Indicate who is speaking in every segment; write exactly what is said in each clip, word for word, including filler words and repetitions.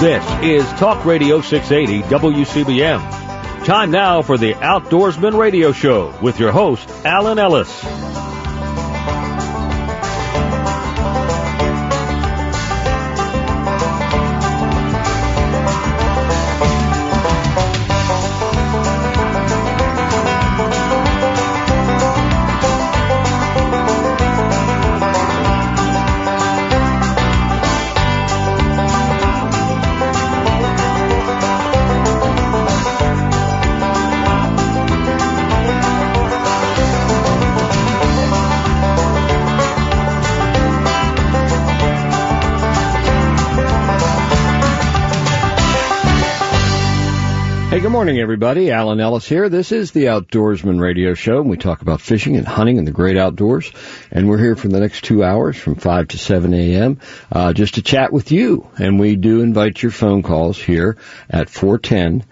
Speaker 1: This is Talk Radio six eighty W C B M. Time now for the Outdoorsman Radio Show with your host, Alan Ellis. Good morning, everybody. Alan Ellis here. This is the Outdoorsman Radio Show, and we talk about fishing and hunting and the great outdoors. And we're here for the next two hours from five to seven a.m. Uh, just to chat with you. And we do invite your phone calls here at four one zero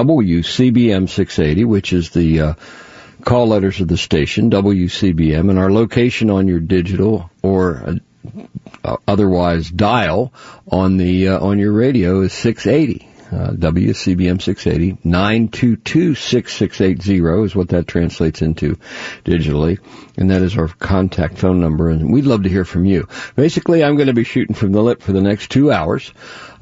Speaker 1: W C B M six eighty, which is the uh, call letters of the station, W C B M, and our location on your digital or uh, otherwise dial on the uh, on your radio is six eighty. Uh, W C B M six eighty, nine two two, six six eight zero is what that translates into digitally. And that is our contact phone number. And we'd love to hear from you. Basically, I'm going to be shooting from the lip for the next two hours.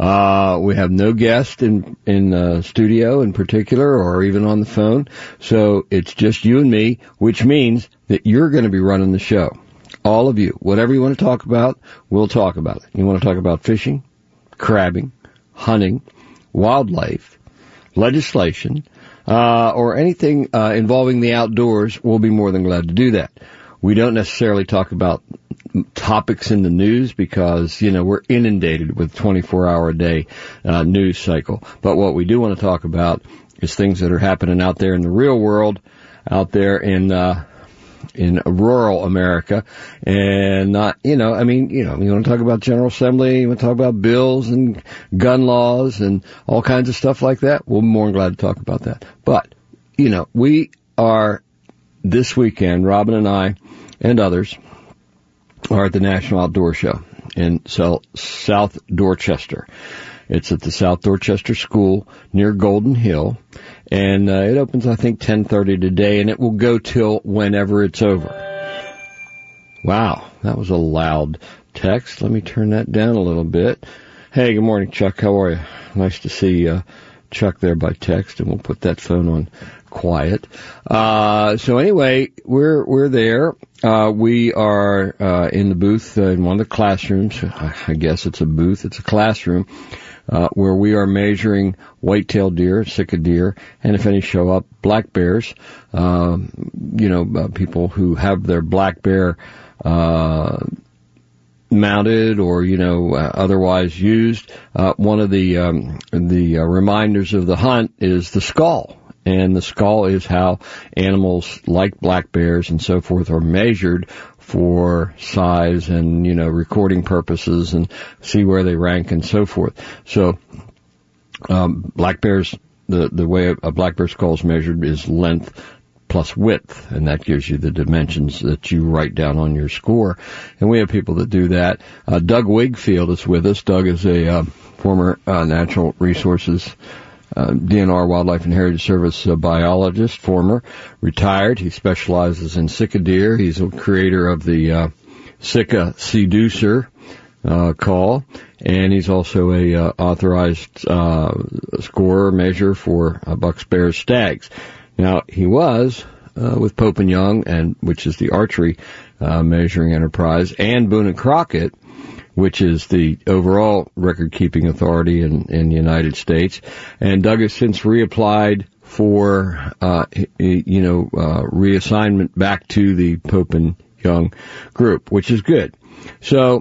Speaker 1: Uh, we have no guest in, in, uh, studio in particular or even on the phone. So it's just you and me, which means that you're going to be running the show. All of you. Whatever you want to talk about, we'll talk about it. You want to talk about fishing, crabbing, hunting, wildlife, legislation, uh, or anything uh, involving the outdoors, we'll be more than glad to do that. We don't necessarily talk about topics in the news because, you know, we're inundated with twenty-four hour a day uh, news cycle. But what we do want to talk about is things that are happening out there in the real world, out there in uh in rural America, and not, you know, I mean, you know, you want to talk about General Assembly, you want to talk about bills and gun laws and all kinds of stuff like that, we'll be more than glad to talk about that. But, you know, we are, this weekend, Robin and I and others are at the National Outdoor Show in South Dorchester. It's at the South Dorchester School near Golden Hill, and uh, it opens, I think, ten thirty today, and it will go till whenever it's over. Wow, that was a loud text. Let me turn that down a little bit. Hey, good morning, Chuck. How are you? Nice to see uh, Chuck there by text, and we'll put that phone on quiet. Uh, so anyway, we're we're there. Uh, we are uh, in the booth uh, in one of the classrooms. I guess it's a booth. It's a classroom. Uh, where we are measuring white-tailed deer, Sitka deer, and if any show up, black bears. Um, you know, uh, people who have their black bear uh, mounted or, you know, uh, otherwise used. Uh, one of the um, the uh, reminders of the hunt is the skull. And the skull is how animals like black bears and so forth are measured for size and, you know, recording purposes and see where they rank and so forth. So, um, black bears, the, the way a black bear skull is measured is length plus width, and that gives you the dimensions that you write down on your score. And we have people that do that. Uh, Doug Wigfield is with us. Doug is a, uh, former, uh, natural resources Uh, D N R, Wildlife and Heritage Service uh, biologist, former, retired. He specializes in Sitka deer. He's a creator of the uh, Sitka Seducer uh, call, and he's also a uh, authorized uh, score measure for uh, bucks, bears, stags. Now, he was uh, with Pope and Young, and which is the archery uh, measuring enterprise, and Boone and Crockett, which is the overall record-keeping authority in, in the United States. And Doug has since reapplied for, uh, you know, uh, reassignment back to the Pope and Young group, which is good. So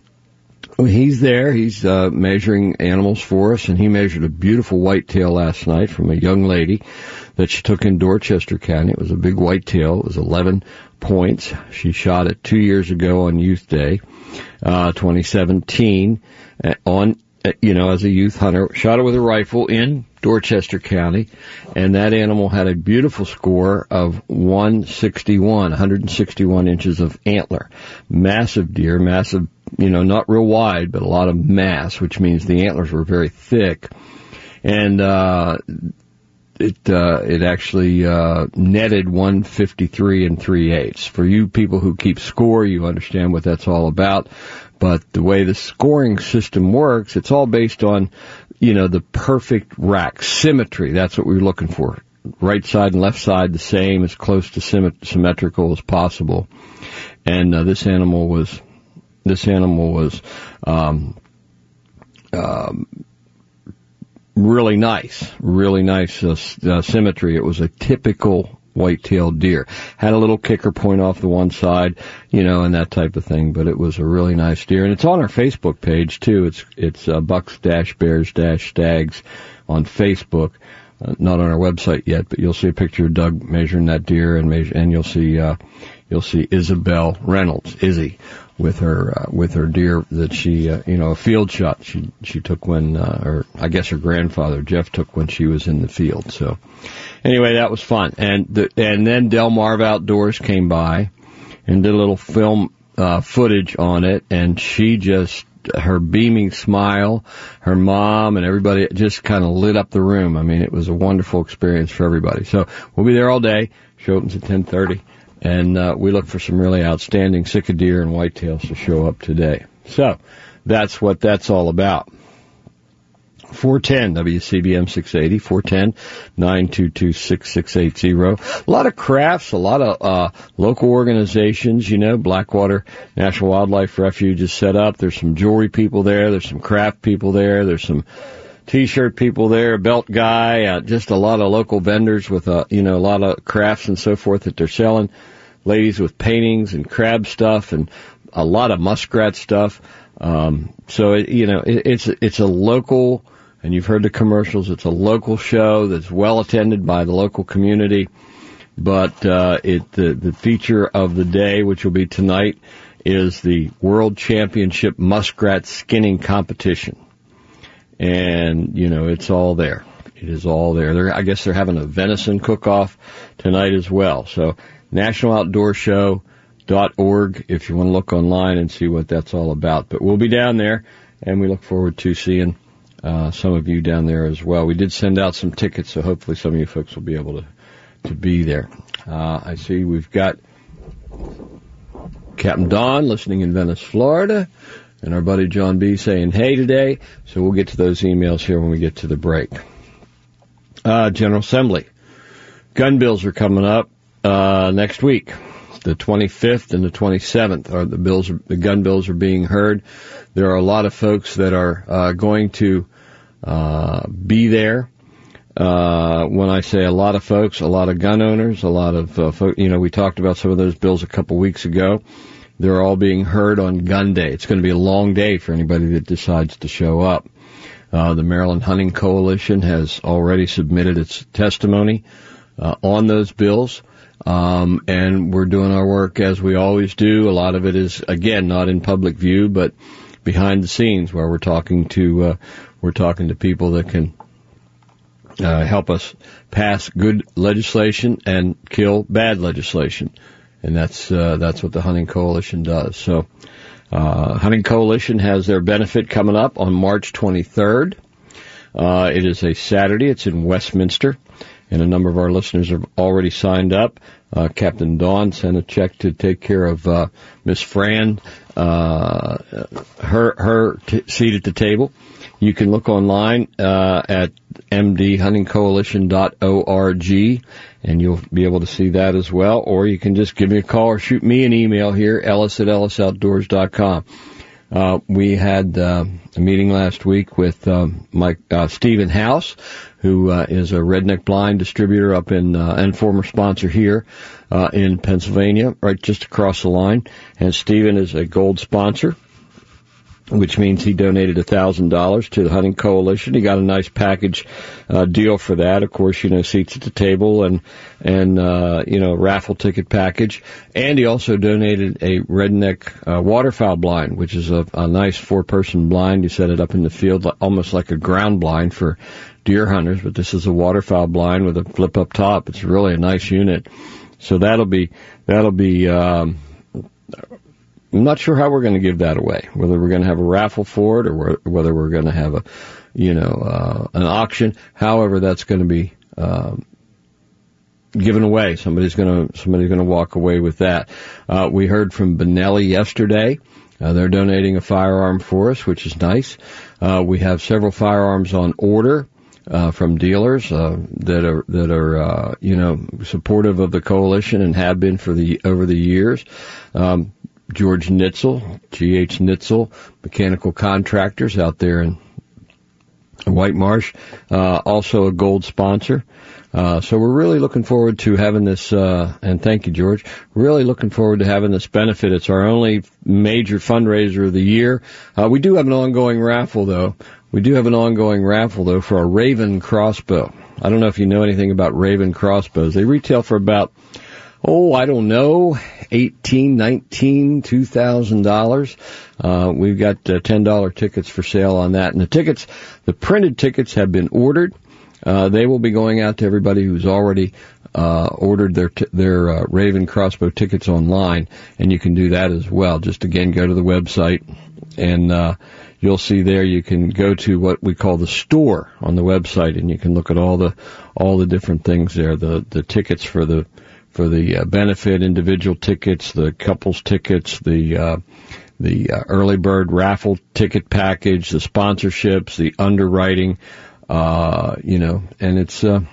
Speaker 1: he's there. He's uh, measuring animals for us, and he measured a beautiful whitetail last night from a young lady that she took in Dorchester County. It was a big whitetail. It was eleven points. She shot it two years ago on Youth Day. Uh, twenty seventeen, uh, on, uh, you know, as a youth hunter, shot it with a rifle in Dorchester County, and that animal had a beautiful score of one sixty-one, one hundred sixty-one inches of antler. Massive deer, massive you know, not real wide, but a lot of mass, which means the antlers were very thick. And, uh, it, uh, it actually, uh, netted one fifty-three and three eighths. For you people who keep score, you understand what that's all about. But the way the scoring system works, it's all based on, you know, the perfect rack. Symmetry, that's what we were looking for. Right side and left side the same, as close to symmet- symmetrical as possible. And uh, this animal was, this animal was, um, um, really nice, really nice uh, uh, symmetry. It was a typical white-tailed deer. Had a little kicker point off the one side, you know, and that type of thing, but it was a really nice deer. And it's on our Facebook page, too. It's it's uh, Bucks dash Bears dash Stags on Facebook. Uh, not on our website yet, but you'll see a picture of Doug measuring that deer, and measure, and you'll see uh, you'll see Isabel Reynolds, Izzy, with her uh, with her deer that she uh, you know a field shot she she took when uh, or I guess her grandfather Jeff took when she was in the field. So anyway, that was fun. And the, and then Delmarva Outdoors came by and did a little film uh, footage on it, and she just, her beaming smile, her mom and everybody just kind of lit up the room. I mean, it was a wonderful experience for everybody. So we'll be there all day. Show opens at ten thirty, and uh, we look for some really outstanding Sitka deer and whitetails to show up today. So that's what that's all about. four ten W C B M six eighty, four ten, nine two two, six six eight zero. A lot of crafts, a lot of uh local organizations, you know, Blackwater National Wildlife Refuge is set up. There's some jewelry people there. There's some craft people there. There's some T-shirt people there, a belt guy, uh, just a lot of local vendors with, uh, you know, a lot of crafts and so forth that they're selling. Ladies with paintings and crab stuff and a lot of muskrat stuff. Um, so, it, you know, it, it's, it's a local, and you've heard the commercials, it's a local show that's well attended by the local community. But, uh, it, the, the feature of the day, which will be tonight, is the World Championship Muskrat Skinning Competition. And, you know, it's all there. It is all there. They're, I guess they're having a venison cook-off tonight as well. So, national outdoor show dot org if you want to look online and see what that's all about. But we'll be down there, and we look forward to seeing uh, some of you down there as well. We did send out some tickets, so hopefully some of you folks will be able to, to be there. Uh, I see we've got Captain Don listening in Venice, Florida. And our buddy John B. saying hey today, so we'll get to those emails here when we get to the break. Uh, General Assembly. Gun bills are coming up uh, next week. The twenty-fifth and the twenty-seventh are the bills. Are, the gun bills are being heard. There are a lot of folks that are uh, going to uh, be there. Uh, when I say a lot of folks, a lot of gun owners, a lot of uh, folks, you know, we talked about some of those bills a couple weeks ago. They're all being heard on Gun Day. It's going to be a long day for anybody that decides to show up. Uh, the Maryland Hunting Coalition has already submitted its testimony uh, on those bills, um, and we're doing our work as we always do. A lot of it is, again, not in public view, but behind the scenes, where we're talking to uh, we're talking to people that can uh, help us pass good legislation and kill bad legislation. And that's, uh, that's what the Hunting Coalition does. So, uh, Hunting Coalition has their benefit coming up on March twenty-third. Uh, it is a Saturday. It's in Westminster. And a number of our listeners have already signed up. Uh, Captain Dawn sent a check to take care of, uh, Miss Fran, uh, her, her t- seat at the table. You can look online, uh, at m d hunting coalition dot org, and you'll be able to see that as well. Or you can just give me a call or shoot me an email here, ellis at ellis outdoors dot com. Uh, we had, uh, a meeting last week with, um, Mike, uh, Stephen House, who, uh, is a Redneck Blind distributor up in, uh, and former sponsor here, uh, in Pennsylvania, right just across the line. And Stephen is a gold sponsor, which means he donated a thousand dollars to the Hunting Coalition. He got a nice package uh, deal for that. Of course, you know, seats at the table and and uh, you know, raffle ticket package. And he also donated a redneck uh, waterfowl blind, which is a, a nice four-person blind. You set it up in the field, almost like a ground blind for deer hunters. But this is a waterfowl blind with a flip up top. It's really a nice unit. So that'll be that'll be. Um, I'm not sure how we're going to give that away, whether we're going to have a raffle for it or whether we're going to have a, you know, uh, an auction. However, that's going to be um, given away. Somebody's going to somebody's going to walk away with that. Uh, we heard from Benelli yesterday. Uh, they're donating a firearm for us, which is nice. Uh, we have several firearms on order uh, from dealers uh, that are that are uh, you know supportive of the coalition and have been for the over the years. Um, George Nitzel, G H Nitzel, Mechanical Contractors out there in White Marsh, uh, also a gold sponsor. Uh, so we're really looking forward to having this, uh, and thank you, George, really looking forward to having this benefit. It's our only major fundraiser of the year. Uh, we do have an ongoing raffle, though. We do have an ongoing raffle, though, for a Raven crossbow. I don't know if you know anything about Raven crossbows. They retail for about, oh, I don't know, eighteen, nineteen, two thousand dollars. Uh, we've got uh, ten dollar tickets for sale on that. And the tickets, the printed tickets have been ordered. Uh, they will be going out to everybody who's already uh, ordered their t- their uh, Raven crossbow tickets online, and you can do that as well. Just again, go to the website, and uh, you'll see there you can go to what we call the store on the website, and you can look at all the all the different things there. The the tickets for the for the uh, benefit, individual tickets, the couples tickets, the uh, the uh, early bird raffle ticket package, the sponsorships, the underwriting. Uh, you know, and it's, uh,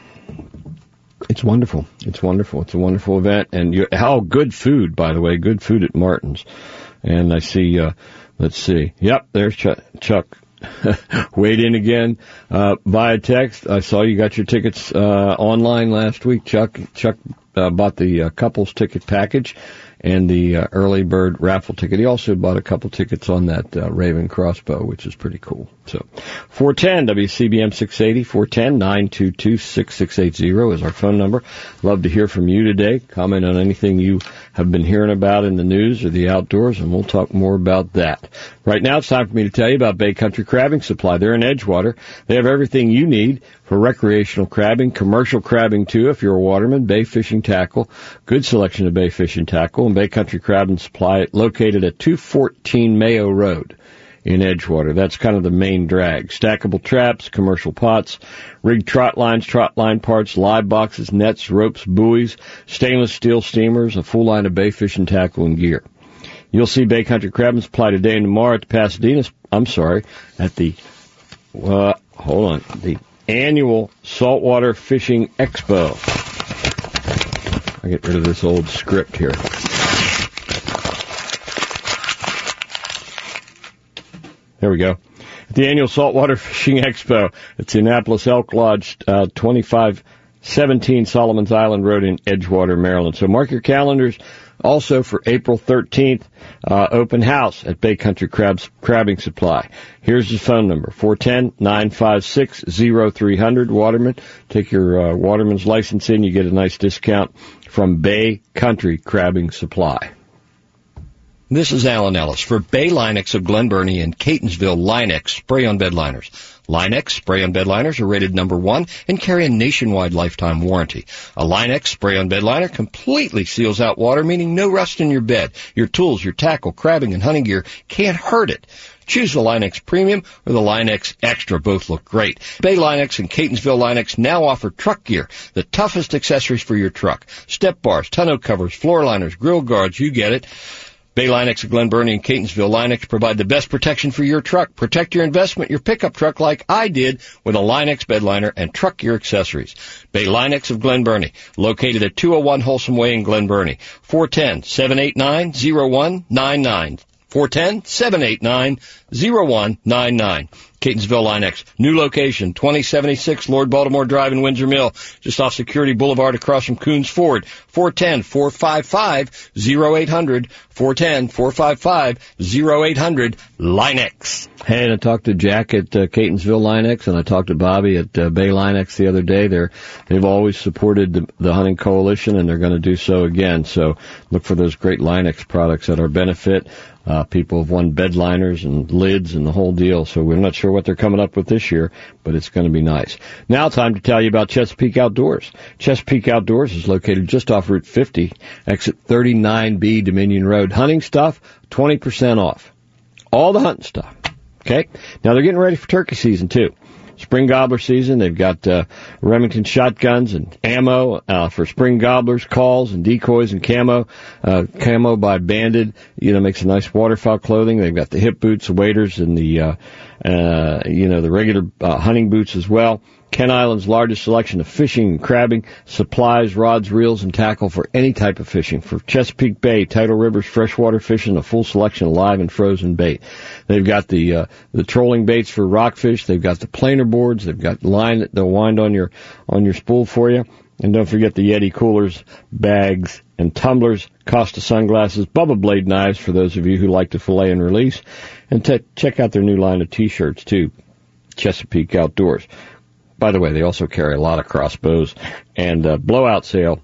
Speaker 1: it's wonderful. It's wonderful. It's a wonderful event. And you, how good food, by the way, good food at Martin's. And I see, uh, let's see. Yep, there's Chuck. Chuck. Weighed in again, uh, via text. I saw you got your tickets, uh, online last week. Chuck, Chuck, uh, bought the uh, couples ticket package and the uh, early bird raffle ticket. He also bought a couple tickets on that uh, Raven crossbow, which is pretty cool. So, four ten W C B M six eighty, four ten, nine two two, six six eight zero is our phone number. Love to hear from you today. Comment on anything you have been hearing about in the news or the outdoors, and we'll talk more about that. Right now, it's time for me to tell you about Bay Country Crabbing Supply. They're in Edgewater. They have everything you need for recreational crabbing, commercial crabbing too, if you're a waterman, bay fishing tackle, good selection of bay fishing tackle, and Bay Country Crabbing Supply located at two fourteen Mayo Road in Edgewater. That's kind of the main drag. Stackable traps, commercial pots, rigged trot lines, trot line parts, live boxes, nets, ropes, buoys, stainless steel steamers, a full line of bay fishing tackle and gear. You'll see Bay Country Crabbing Supply today and tomorrow at the Pasadena, I'm sorry, at the, uh, hold on, the annual Saltwater Fishing Expo. I get rid of this old script here. There we go. At the annual Saltwater Fishing Expo. It's Annapolis Elk Lodge, uh, twenty-five seventeen Solomons Island Road in Edgewater, Maryland. So mark your calendars. Also for April thirteenth, uh, open house at Bay Country Crabs, Crabbing Supply. Here's the phone number, four one zero, nine five six, zero three zero zero, Waterman. Take your uh, Waterman's license in, you get a nice discount from Bay Country Crabbing Supply. This is Alan Ellis for Bay Linex of Glen Burnie and Catonsville Linex spray-on bed liners. Linex spray-on bed liners are rated number one and carry a nationwide lifetime warranty. A Linex spray-on bed liner completely seals out water, meaning no rust in your bed. Your tools, your tackle, crabbing, and hunting gear can't hurt it. Choose the Linex Premium or the Linex Extra. Both look great. Bay Linex and Catonsville Linex now offer truck gear, the toughest accessories for your truck. Step bars, tonneau covers, floor liners, grill guards, you get it. Bay Linex of Glen Burnie and Catonsville Linex provide the best protection for your truck. Protect your investment, your pickup truck like I did with a Linex bed liner and truck gear accessories. Bay Linex of Glen Burnie, located at two oh one Wholesome Way in Glen Burnie. four one zero, seven eight nine, zero one nine nine. four one zero, seven eight nine, zero one nine nine. Catonsville Linex, new location, twenty seventy-six Lord Baltimore Drive in Windsor Mill, just off Security Boulevard across from Coons Ford. four one zero, four five five, zero eight hundred, four one zero, four five five, zero eight hundred, Linex. Hey, and I talked to Jack at uh, Catonsville Linex, and I talked to Bobby at uh, Bay Linex the other day. They're, they've always supported the, the Hunting Coalition, and they're going to do so again. So look for those great Linex products at our benefit. Uh, people have won bed liners and lids and the whole deal, so we're not sure sure what they're coming up with this year, but it's going to be nice. Now time to tell you about Chesapeake Outdoors. Chesapeake Outdoors is located just off Route fifty, exit thirty-nine B, Dominion Road. Hunting stuff, twenty percent off. All the hunting stuff. Okay? Now they're getting ready for turkey season, too. Spring gobbler season. They've got uh, Remington shotguns and ammo uh, for spring gobblers, calls and decoys and camo. Uh, camo by Banded, you know, makes a nice waterfowl clothing. They've got the hip boots, the waders, and the, uh, uh, you know, the regular uh, hunting boots as well. Ken Island's largest selection of fishing and crabbing, supplies, rods, reels, and tackle for any type of fishing. For Chesapeake Bay, tidal rivers, freshwater fishing, a full selection of live and frozen bait. They've got the uh, the trolling baits for rockfish. They've got the planer boards. They've got line that they'll wind on your on your spool for you. And don't forget the Yeti coolers, bags, and tumblers, Costa sunglasses, Bubba Blade knives for those of you who like to fillet and release. And t- check out their new line of T-shirts, too, Chesapeake Outdoors. By the way, they also carry a lot of crossbows and uh, blowout sale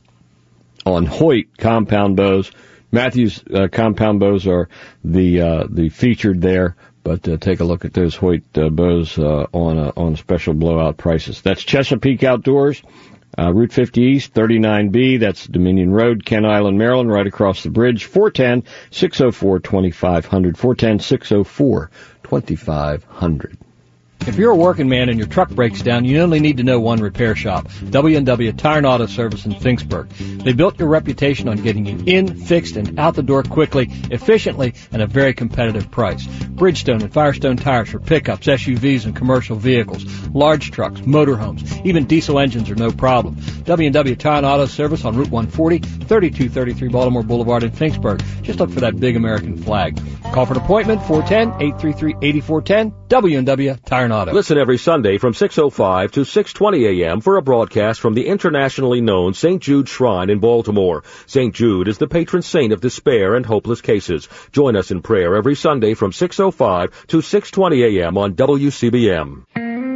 Speaker 1: on Hoyt compound bows. Matthews uh, compound bows are the uh, the featured there, but uh, take a look at those Hoyt uh, bows uh, on uh, on special blowout prices. That's Chesapeake Outdoors, uh, Route fifty East, thirty-nine B. That's Dominion Road, Ken Island, Maryland, right across the bridge. four one zero, six oh four, two five zero zero. four one zero, six oh four, two five zero zero.
Speaker 2: If you're a working man and your truck breaks down, you only need to know one repair shop, W and W Tire and Auto Service in Finksburg. They built your reputation on getting you in, fixed, and out the door quickly, efficiently, and at a very competitive price. Bridgestone and Firestone tires for pickups, S U Vs, and commercial vehicles, large trucks, motorhomes, even diesel engines are no problem. W and W Tire and Auto Service on Route one forty, thirty-two thirty-three Baltimore Boulevard in Finksburg. Just look for that big American flag. Call for an appointment, four one zero, eight three three, eight four one zero, W and W Tire and Auto.
Speaker 3: Listen every Sunday from six oh five to six twenty a.m. for a broadcast from the internationally known Saint Jude Shrine in Baltimore. Saint Jude is the patron saint of despair and hopeless cases. Join us in prayer every Sunday from six oh five to six twenty a.m. on W C B M.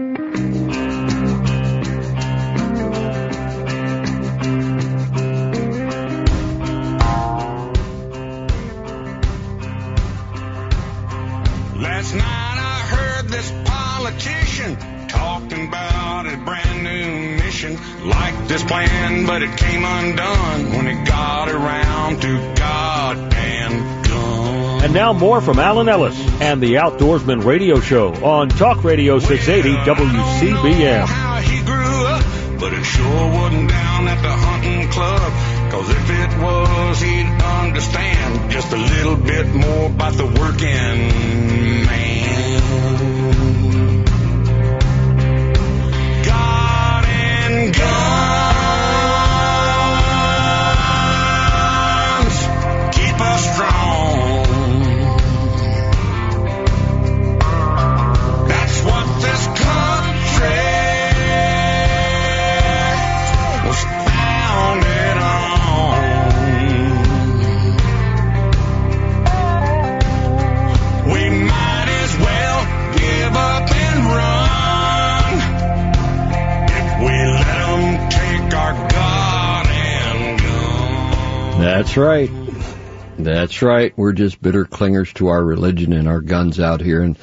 Speaker 4: Last night I heard this politician talking about a brand new mission. Like this plan, but it came undone when it got around to goddamn gun.
Speaker 3: And now more from Alan Ellis and the Outdoorsman Radio Show on Talk Radio six eighty W C B M.
Speaker 4: How he grew up, but it sure wasn't down at the hunting club. Cause if it was, he'd understand just a little bit more about the working man. God and guns keep us strong. That's what this country was founded on. We might as well give up and run if we let them take our God and gun.
Speaker 1: That's right. That's right. We're just bitter clingers to our religion and our guns out here in,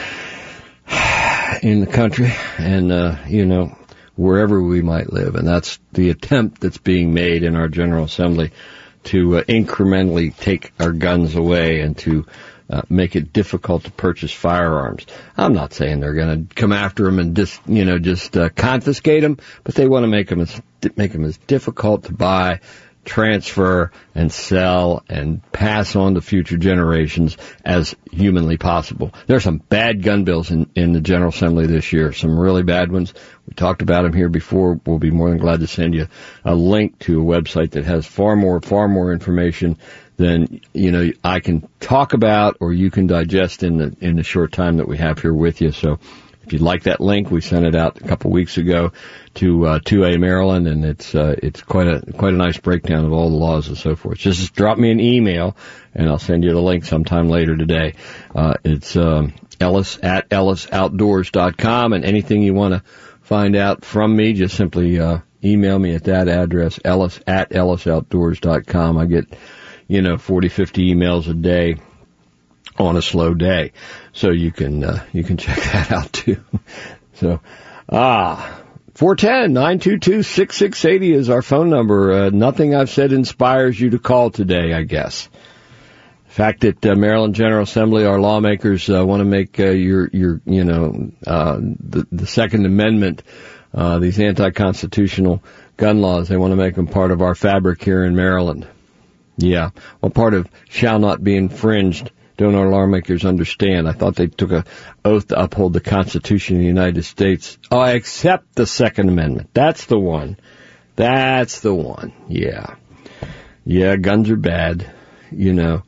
Speaker 1: in the country and, uh, you know, wherever we might live. And that's the attempt that's being made in our General Assembly to uh, incrementally take our guns away and to uh, make it difficult to purchase firearms. I'm not saying they're going to come after them and just, you know, just uh, confiscate them, but they want to make them as, make them as difficult to buy, transfer, and sell and pass on to future generations as humanly possible. There are some bad gun bills in, in the General Assembly this year, some really bad ones. We talked about them here before. We'll be more than glad to send you a link to a website that has far more, far more information than, you know, I can talk about or you can digest in the, in the short time that we have here with you. So if you'd like that link, we sent it out a couple weeks ago to uh, two A Maryland, and it's uh, it's quite a quite a nice breakdown of all the laws and so forth. Just drop me an email, and I'll send you the link sometime later today. Uh, it's um, Ellis at ellis outdoors dot com, and anything you want to find out from me, just simply uh, email me at that address, Ellis at ellis outdoors dot com. I get, you know, forty, fifty emails a day on a slow day. So you can uh, you can check that out too. So ah. four one zero, nine two two, six six eight zero is our phone number. Uh, nothing I've said inspires you to call today, I guess. The fact that uh, Maryland General Assembly, our lawmakers, uh, want to make uh, your, your, you know, uh, the, the Second Amendment, uh, these anti-constitutional gun laws, they want to make them part of our fabric here in Maryland. Yeah. Well, part of shall not be infringed. Don't our lawmakers understand? I thought they took a oath to uphold the Constitution of the United States. Oh, I accept the Second Amendment. That's the one. That's the one. Yeah. Yeah, guns are bad. You know,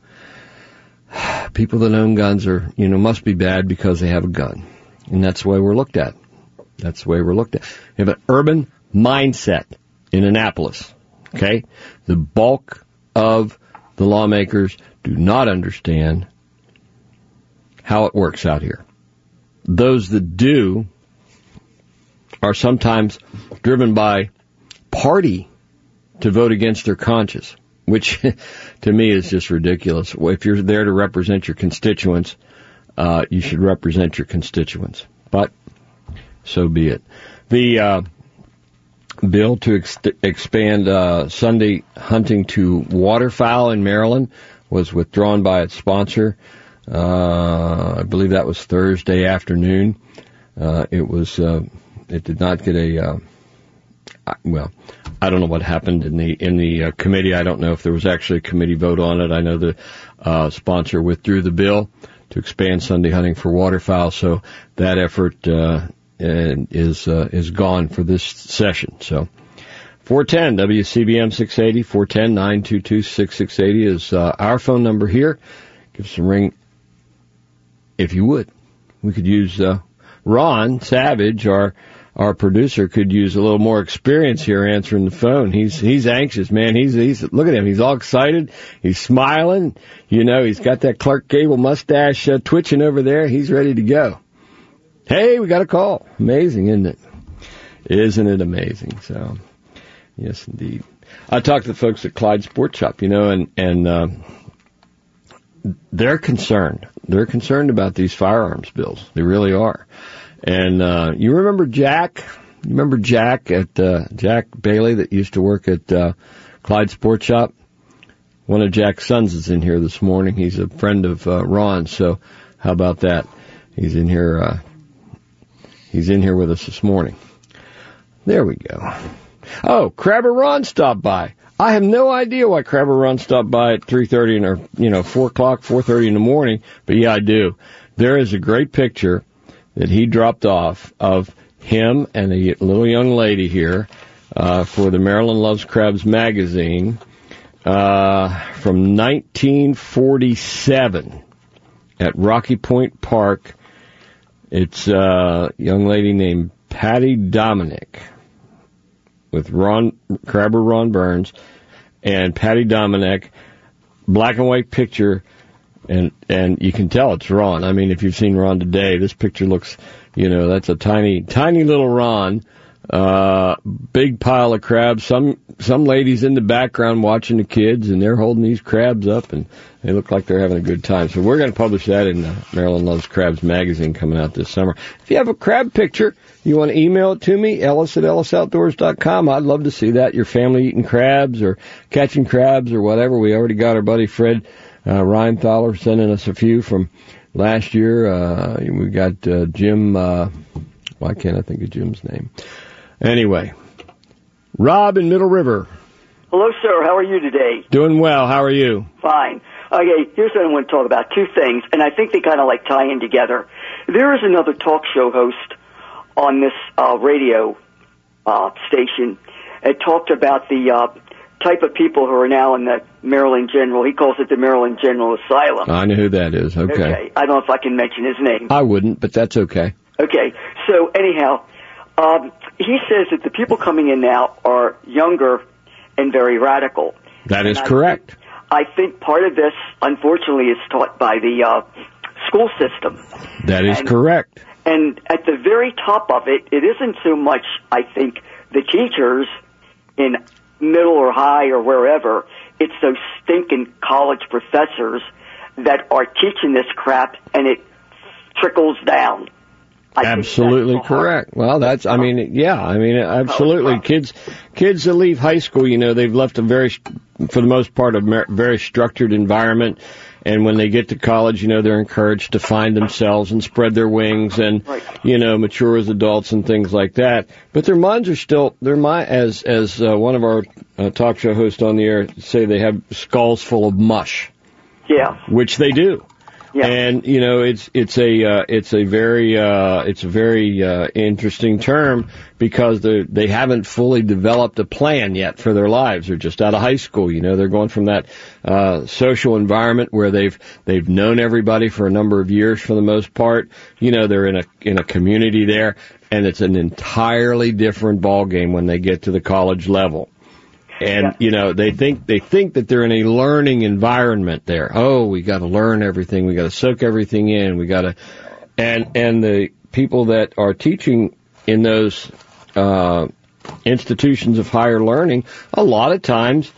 Speaker 1: people that own guns are, you know, must be bad because they have a gun. And that's the way we're looked at. That's the way we're looked at. We have an urban mindset in Annapolis. Okay? The bulk of the lawmakers do not understand how it works out here. Those that do are sometimes driven by party to vote against their conscience, which to me is just ridiculous. If you're there to represent your constituents, uh, you should represent your constituents. But so be it. The uh, bill to ex- expand uh, Sunday hunting to waterfowl in Maryland was withdrawn by its sponsor. Uh, I believe that was Thursday afternoon. Uh, it was, uh, it did not get a, uh, well, I don't know what happened in the, in the uh, committee. I don't know if there was actually a committee vote on it. I know the, uh, sponsor withdrew the bill to expand Sunday hunting for waterfowl. So that effort, uh, is, uh, is gone for this session. So four one zero W C B M six eighty, four one zero, nine two two, six six eight zero is, uh, our phone number here. Give us a ring. If you would, we could use, uh, Ron Savage, our, our producer, could use a little more experience here answering the phone. He's, he's anxious, man. He's, he's, look at him. He's all excited. He's smiling. You know, he's got that Clark Gable mustache uh, twitching over there. He's ready to go. Hey, we got a call. Amazing, isn't it? Isn't it amazing? So, yes, indeed. I talked to the folks at Clyde Sports Shop, you know, and, and, uh, they're concerned. They're concerned about these firearms bills. They really are. And, uh, you remember Jack? You remember Jack at, uh, Jack Bailey that used to work at, uh, Clyde Sports Shop? One of Jack's sons is in here this morning. He's a friend of, uh, Ron. So how about that? He's in here, uh, he's in here with us this morning. There we go. Oh, Crabber Ron stopped by. I have no idea why Crabber Ron stopped by at three thirty or, you know, four o'clock, four thirty in the morning, but yeah, I do. There is a great picture that he dropped off of him and a little young lady here, uh, for the Maryland Loves Crabs magazine, uh, from nineteen forty-seven at Rocky Point Park. It's a young lady named Patty Dominic, with Ron, Crabber Ron Burns, and Patty Dominic, black and white picture, and, and you can tell it's Ron. I mean, if you've seen Ron today, this picture looks, you know, that's a tiny, tiny little Ron, uh, big pile of crabs. Some, some ladies in the background watching the kids, and they're holding these crabs up, and they look like they're having a good time. So we're going to publish that in the Maryland Loves Crabs magazine coming out this summer. If you have a crab picture, you want to email it to me, Ellis at ellis outdoors dot com. I'd love to see that. Your family eating crabs or catching crabs or whatever. We already got our buddy Fred uh, Reinthaler sending us a few from last year. Uh, we got uh, Jim, uh, why can't I think of Jim's name? Anyway, Rob in Middle River.
Speaker 5: Hello, sir. How are you today?
Speaker 1: Doing well. How are you?
Speaker 5: Fine. Okay, here's what I want to talk about. Two things, and I think they kind of like tie in together. There is another talk show host on this uh, radio uh, station that talked about the uh, type of people who are now in the Maryland General. He calls it the Maryland General Asylum.
Speaker 1: I know who that is. Okay.
Speaker 5: Okay. I don't know if I can mention his name.
Speaker 1: I wouldn't, but that's okay.
Speaker 5: Okay. So anyhow, um, he says that the people coming in now are younger and very radical.
Speaker 1: That is
Speaker 5: and I
Speaker 1: correct.
Speaker 5: Think, I think part of this, unfortunately, is taught by the uh, school system.
Speaker 1: That is
Speaker 5: and,
Speaker 1: correct.
Speaker 5: And at the very top of it, it isn't so much, I think, the teachers in middle or high or wherever. It's those stinking college professors that are teaching this crap, and it trickles down. I
Speaker 1: Absolutely correct. Well, that's, I mean, yeah, I mean, absolutely. Kids, kids that leave high school, you know, they've left a very, for the most part, a very structured environment. And when they get to college, you know, they're encouraged to find themselves and spread their wings and, you know, mature as adults and things like that. But their minds are still, their mind, as, as uh, one of our uh, talk show hosts on the air say, they have skulls full of mush.
Speaker 5: Yeah.
Speaker 1: Which they do. Yeah. And, you know, it's, it's a, uh, it's a very, uh, it's a very, uh, interesting term because they they haven't fully developed a plan yet for their lives. They're just out of high school, you know, they're going from that, uh, social environment where they've, they've known everybody for a number of years for the most part. You know, they're in a, in a community there, and it's an entirely different ballgame when they get to the college level. And, yeah. you know, they think, they think that they're in a learning environment there. Oh, we gotta learn everything. We gotta soak everything in. We gotta, and, and the people that are teaching in those, uh, institutions of higher learning, a lot of times,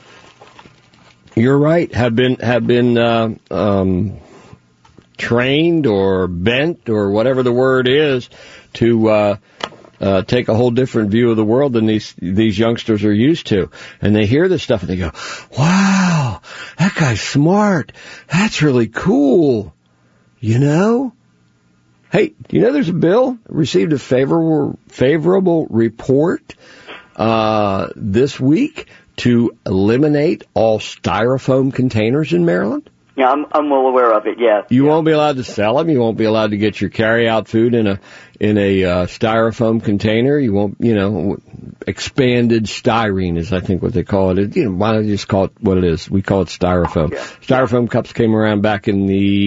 Speaker 1: you're right, have been, have been, uh, um, trained or bent or whatever the word is to, uh, Uh, take a whole different view of the world than these these youngsters are used to. And they hear this stuff and they go, wow, that guy's smart. That's really cool. You know? Hey, do you know there's a bill received a favorable favorable report uh this week to eliminate all styrofoam containers in Maryland?
Speaker 5: Yeah, I'm, I'm well aware of it, yeah.
Speaker 1: You
Speaker 5: yeah.
Speaker 1: won't be allowed to sell them. You won't be allowed to get your carry-out food in a in a uh, styrofoam container. You won't, you know, expanded styrene is, I think, what they call it. You know, why don't you just call it what it is? We call it styrofoam. Yeah. Styrofoam cups came around back in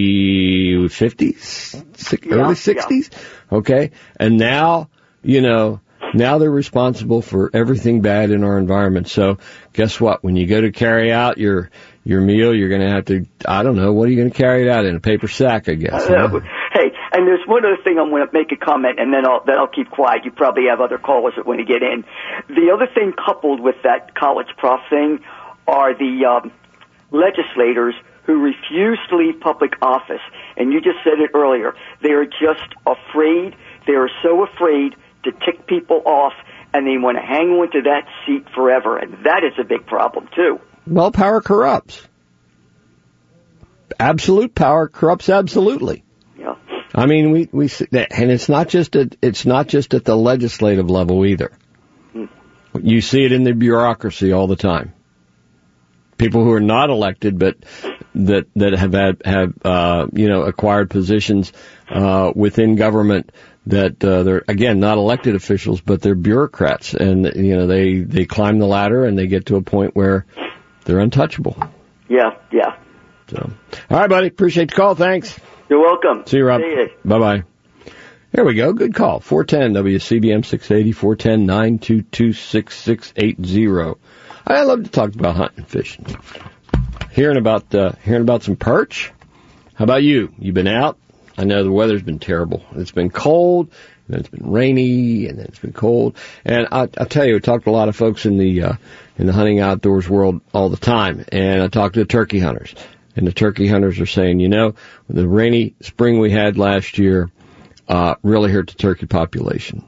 Speaker 1: the fifties,
Speaker 5: yeah,
Speaker 1: early sixties, yeah. Okay? And now, you know, now they're responsible for everything bad in our environment. So guess what? When you go to carry out your your meal, you're going to have to, I don't know, what are you going to carry it out in? A paper sack, I guess.
Speaker 5: Uh,
Speaker 1: huh?
Speaker 5: Hey, and there's one other thing I'm going to make a comment, and then I'll, then I'll keep quiet. You probably have other callers that want to get in. The other thing coupled with that college prof thing are the um, legislators who refuse to leave public office. And you just said it earlier. They are just afraid. They are so afraid to tick people off, and they want to hang on to that seat forever. And that is a big problem, too.
Speaker 1: Well, power corrupts. Absolute power corrupts absolutely.
Speaker 5: Yeah.
Speaker 1: I mean, we we see that, and it's not just at it's not just at the legislative level either. Hmm. You see it in the bureaucracy all the time. People who are not elected, but that that have had, have uh, you know acquired positions uh, within government. That uh, they're again not elected officials, but they're bureaucrats, and you know they they climb the ladder and they get to a point where they're untouchable.
Speaker 5: Yeah, yeah.
Speaker 1: So, all right, buddy. Appreciate the call. Thanks.
Speaker 5: You're welcome.
Speaker 1: See you, Rob.
Speaker 5: See you.
Speaker 1: Bye-bye. There we go. Good call. four ten W C B M six eighty, four ten, nine two two, six six eight zero. I love to talk about hunting and fishing. Hearing about, uh, hearing about some perch. How about you? You been out? I know the weather's been terrible. It's been cold, and then it's been rainy, and then it's been cold. And I, I'll tell you, I talked to a lot of folks in the, uh, in the hunting outdoors world all the time. And I talked to the turkey hunters. And the turkey hunters are saying, you know, the rainy spring we had last year, uh, really hurt the turkey population.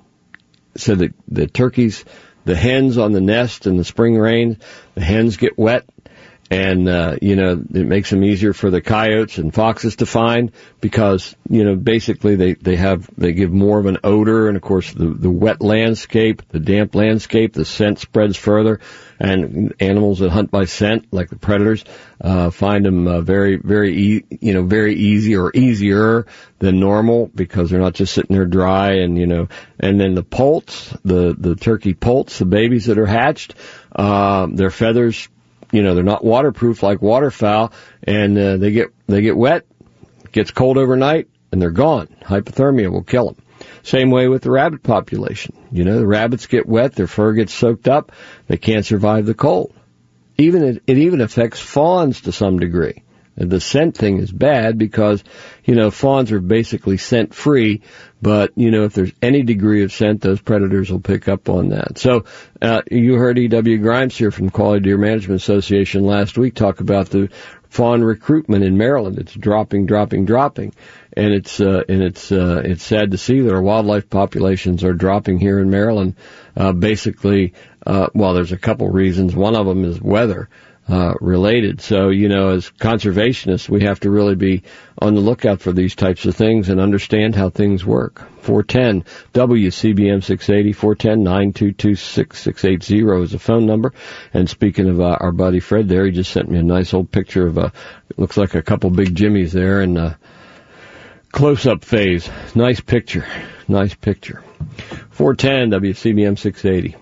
Speaker 1: So the, the turkeys, the hens on the nest in the spring rain, the hens get wet. And, uh, you know, it makes them easier for the coyotes and foxes to find because, you know, basically they, they have, they give more of an odor. And of course, the, the wet landscape, the damp landscape, the scent spreads further. And animals that hunt by scent, like the predators, uh, find them, uh, very, very, e- you know, very easy or easier than normal because they're not just sitting there dry and, you know, and then the poults, the, the turkey poults, the babies that are hatched, uh, their feathers, you know, they're not waterproof like waterfowl, and uh, they get they get wet, it gets cold overnight, and they're gone. Hypothermia will kill them. Same way with the rabbit population. You know, the rabbits get wet, their fur gets soaked up, they can't survive the cold. Even it, it even affects fawns to some degree. And the scent thing is bad because, you know, fawns are basically scent free, but, you know, if there's any degree of scent, those predators will pick up on that. So, uh, you heard E W. Grimes here from Quality Deer Management Association last week talk about the fawn recruitment in Maryland. It's dropping, dropping, dropping. And it's, uh, and it's, uh, it's sad to see that our wildlife populations are dropping here in Maryland. Uh, basically, uh, well, there's a couple reasons. One of them is weather, uh, related. So, you know, as conservationists, we have to really be on the lookout for these types of things and understand how things work. four ten W C B M six eighty, four one zero, nine two two, six six eight zero is the phone number. And speaking of uh, our buddy Fred there, he just sent me a nice old picture of a, it looks like a couple big Jimmies there and, uh, close-up phase. Nice picture. Nice picture. four ten W C B M six eighty.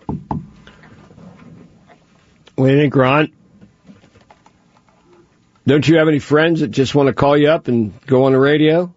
Speaker 1: What do you think, Ron? Don't you have any friends that just want to call you up and go on the radio?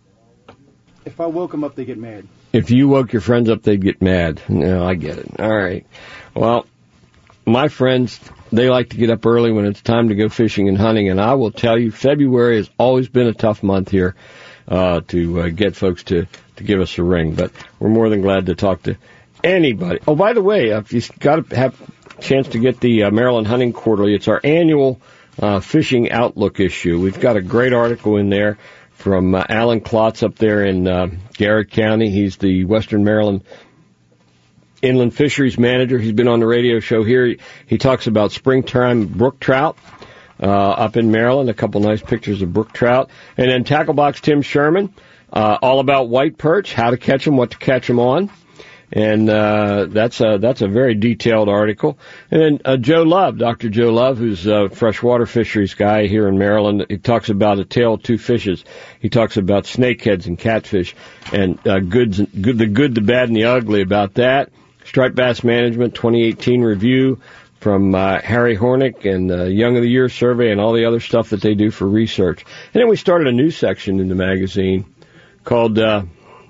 Speaker 6: If I woke them up, they get mad.
Speaker 1: If you woke your friends up, they'd get mad. No, I get it. All right. Well, my friends, they like to get up early when it's time to go fishing and hunting, and I will tell you, February has always been a tough month here uh, to uh, get folks to, to give us a ring, but we're more than glad to talk to anybody. Oh, by the way, if you've got to have a chance to get the uh, Maryland Hunting Quarterly, it's our annual uh, fishing outlook issue. We've got a great article in there from uh, Alan Klotz up there in uh, Garrett County. He's the Western Maryland Inland Fisheries Manager. He's been on the radio show here. He, he talks about springtime brook trout uh, up in Maryland, a couple nice pictures of brook trout. And then Tacklebox Tim Sherman, uh, all about white perch, how to catch them, what to catch them on. And uh, that's a, that's a very detailed article. And then uh, Joe Love, Doctor Joe Love, who's a freshwater fisheries guy here in Maryland, he talks about a tale of two fishes. He talks about snakeheads and catfish and uh, goods, good, the good, the bad, and the ugly about that. Striped Bass Management twenty eighteen review from uh, Harry Hornick and uh, Young of the Year survey and all the other stuff that they do for research. And then we started a new section in the magazine called uh,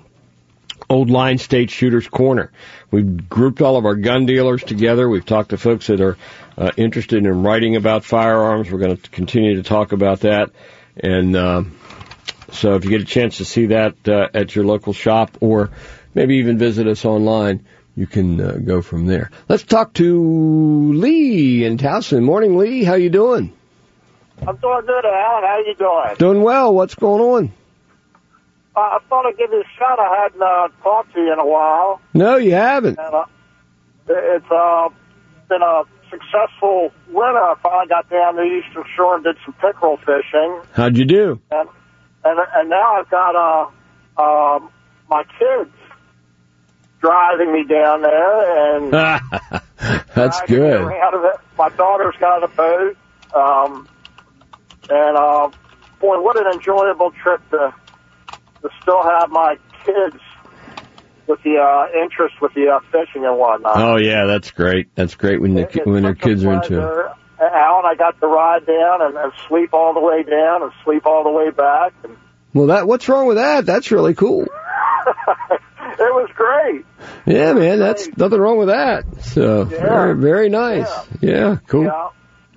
Speaker 1: Old Line State Shooters Corner. We've grouped all of our gun dealers together. We've talked to folks that are uh, interested in writing about firearms. We're going to continue to talk about that. And uh, so if you get a chance to see that uh, at your local shop or maybe even visit us online, you can uh, go from there. Let's talk to Lee in Towson. Morning, Lee. How you doing?
Speaker 7: I'm doing good, Alan. How you doing?
Speaker 1: Doing well. What's going on?
Speaker 7: Uh, I thought I'd give you a shot. I hadn't uh, talked to you in a while.
Speaker 1: No, you haven't.
Speaker 7: And, uh, it's uh, been a successful winter. I finally got down the Eastern Shore and did some pickerel fishing.
Speaker 1: How'd you do?
Speaker 7: And and, and now I've got uh, uh, my kids driving me down there, and
Speaker 1: that's good.
Speaker 7: Out of it. My daughter's got a boat, um, and uh, boy, what an enjoyable trip to to still have my kids with the uh, interest with the uh, fishing and whatnot.
Speaker 1: Oh yeah, that's great. That's great when the
Speaker 7: it,
Speaker 1: when their kids are into it.
Speaker 7: Alan, I got to ride down and, and sleep all the way down and sleep all the way back. And
Speaker 1: well, that what's wrong with that? That's really cool.
Speaker 7: It was great.
Speaker 1: Yeah, man, that's great. Nothing wrong with that. So yeah. very, very nice. Yeah, yeah cool. Yeah.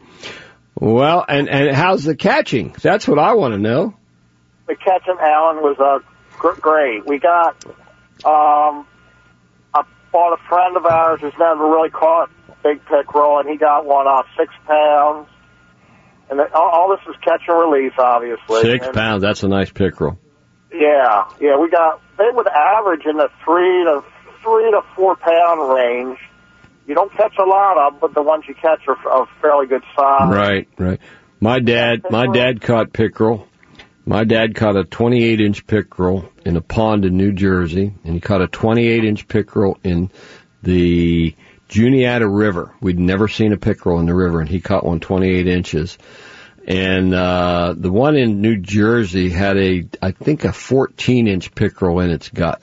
Speaker 1: Well, and and how's the catching? That's what I want to know.
Speaker 7: The catching, Alan, was uh, gr- great. We got, um, I bought a friend of ours who's never really caught big pickerel, and he got one off six pounds. And the, all, all this is catch and release, obviously.
Speaker 1: Six
Speaker 7: and,
Speaker 1: pounds. That's a nice pickerel.
Speaker 7: Yeah, yeah. We got they would average in the three to three to four pound range. You don't catch a lot of them, but the ones you catch are of fairly good size.
Speaker 1: Right, right. My dad, my dad caught pickerel. My dad caught a twenty-eight inch pickerel in a pond in New Jersey, and he caught a twenty-eight inch pickerel in the Juniata River. We'd never seen a pickerel in the river, and he caught one twenty-eight inches. And uh the one in New Jersey had a, I think, a fourteen inch pickerel in its gut.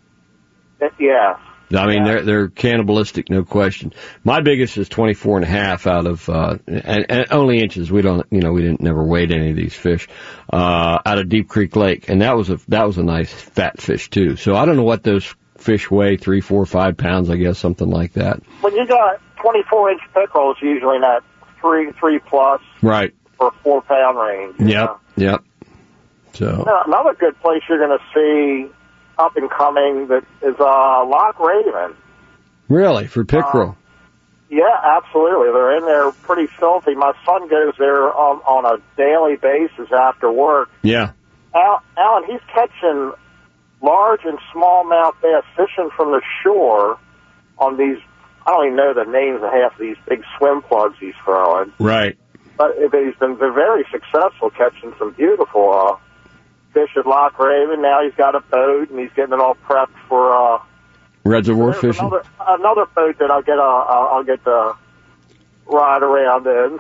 Speaker 7: Yeah.
Speaker 1: I mean,
Speaker 7: yeah.
Speaker 1: they're they're cannibalistic, no question. My biggest is twenty-four and a half out of, uh, and, and only inches. We don't, you know, we didn't never weighed any of these fish, uh, out of Deep Creek Lake. And that was a, that was a nice fat fish too. So I don't know what those fish weigh, three, four, five pounds, I guess, something like that.
Speaker 7: When you got twenty-four inch pickerels, usually in that three, three plus.
Speaker 1: Right.
Speaker 7: For a four pound range.
Speaker 1: Yep.
Speaker 7: Know?
Speaker 1: Yep. So.
Speaker 7: Now, another good place you're going to see up and coming that is uh, Loch Raven.
Speaker 1: Really, for pickerel?
Speaker 7: Uh, Yeah, absolutely. They're in there pretty filthy. My son goes there on, on a daily basis after work.
Speaker 1: Yeah.
Speaker 7: Al, Alan, he's catching large and smallmouth bass fishing from the shore on these, I don't even know the names of half of these big swim plugs he's throwing.
Speaker 1: Right.
Speaker 7: But he's been very successful catching some beautiful uh, fish at Loch Raven. Now he's got a boat, and he's getting it all prepped for uh,
Speaker 1: reservoir fishing.
Speaker 7: Another, another boat that I'll get. Uh, I'll get to ride around in.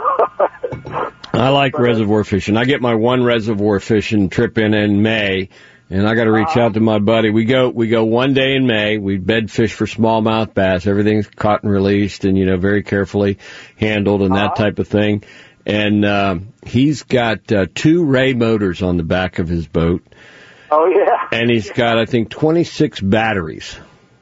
Speaker 1: I like reservoir fishing. I get my one reservoir fishing trip in in May, and I got to reach uh, out to my buddy. We go we go one day in May. We bed fish for smallmouth bass. Everything's caught and released, and you know very carefully handled and that uh, type of thing. And uh, he's got uh, two Ray motors on the back of his boat.
Speaker 7: Oh yeah.
Speaker 1: And he's got I think twenty-six batteries.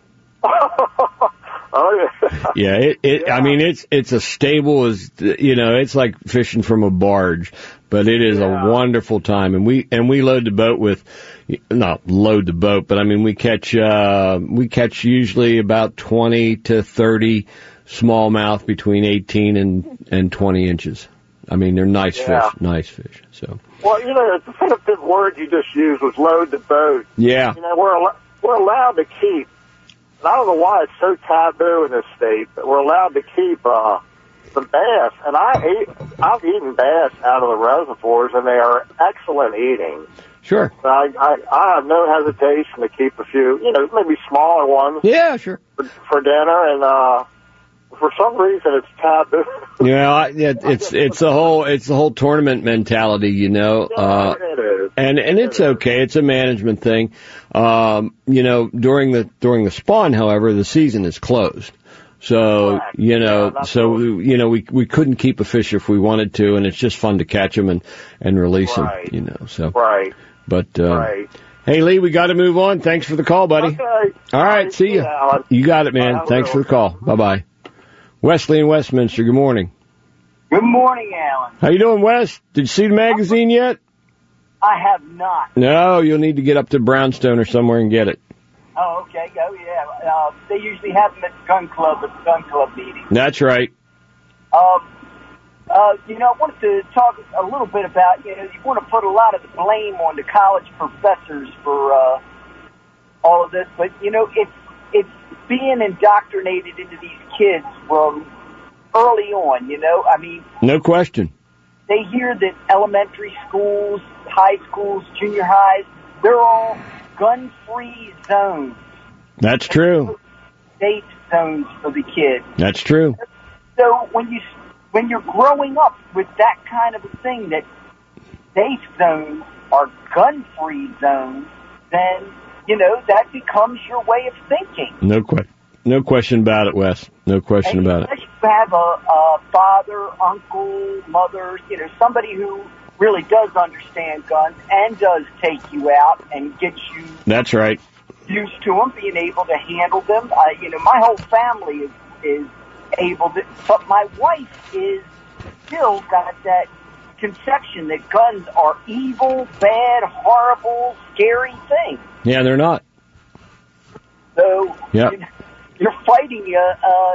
Speaker 7: Oh yeah.
Speaker 1: Yeah, it, it yeah. I mean it's it's as stable as you know, it's like fishing from a barge, but it is yeah. a wonderful time. And we and we load the boat with not load the boat, but I mean we catch uh we catch usually about twenty to thirty smallmouth between eighteen and and twenty inches. I mean they're nice yeah. fish, nice fish. So
Speaker 7: well, you know, the kind of good word you just used was load the boat.
Speaker 1: Yeah.
Speaker 7: You know, we're al- we're allowed to keep. And I don't know why it's so taboo in this state, but we're allowed to keep uh, some bass. And I eat, I've eaten bass out of the reservoirs, and they are excellent eating.
Speaker 1: Sure.
Speaker 7: So I, I, I have no hesitation to keep a few, you know, maybe smaller ones.
Speaker 1: Yeah, sure.
Speaker 7: For, for dinner, and uh, for some reason it's taboo.
Speaker 1: Yeah, I, yeah, it's it's a whole it's a whole tournament mentality, you know.
Speaker 7: Yeah,
Speaker 1: uh,
Speaker 7: it is.
Speaker 1: And and it's okay. It's a management thing. Um, you know, during the during the spawn, however, the season is closed. So
Speaker 7: Correct.
Speaker 1: you know,
Speaker 7: yeah,
Speaker 1: so
Speaker 7: cool.
Speaker 1: you know, we we couldn't keep a fish if we wanted to, and it's just fun to catch them and and release
Speaker 7: right.
Speaker 1: them. You know, so
Speaker 7: right.
Speaker 1: But uh,
Speaker 7: right.
Speaker 1: Hey Lee, we got to move on. Thanks for the call, buddy.
Speaker 7: Okay.
Speaker 1: All right, see you.
Speaker 7: Alan.
Speaker 1: You got it, man.
Speaker 7: Bye,
Speaker 1: Thanks for the call. Bye bye. Wesley in Westminster. Good morning.
Speaker 8: Good morning, Alan.
Speaker 1: How you doing, Wes? Did you see the magazine yet?
Speaker 8: I have not.
Speaker 1: No, you'll need to get up to Brownstone or somewhere and get it.
Speaker 8: Oh, okay. Oh, yeah. Uh, they usually have them at the gun club, at the gun club meeting.
Speaker 1: That's right.
Speaker 8: Um, uh, you know, I wanted to talk a little bit about, you know, you want to put a lot of the blame on the college professors for uh, all of this, but, you know, it's, it's being indoctrinated into these kids from early on, you know? I mean...
Speaker 1: No question.
Speaker 8: They hear that elementary schools, high schools, junior highs, they're all gun-free zones.
Speaker 1: That's true.
Speaker 8: Safe zones for the kids.
Speaker 1: That's true.
Speaker 8: So when you when you're growing up with that kind of a thing, that safe zones are gun-free zones, then you know that becomes your way of thinking.
Speaker 1: No question. No question about it, Wes. No question
Speaker 8: and
Speaker 1: about it.
Speaker 8: You have a, a father, uncle, mother, you know, somebody who really does understand guns and does take you out and get you.
Speaker 1: That's right.
Speaker 8: Used to them, being able to handle them. Uh, you know, my whole family is is able to, but my wife is still got that conception that guns are evil, bad, horrible, scary things.
Speaker 1: Yeah, they're not.
Speaker 8: So.
Speaker 1: Yeah.
Speaker 8: You know, You're fighting uh, uh,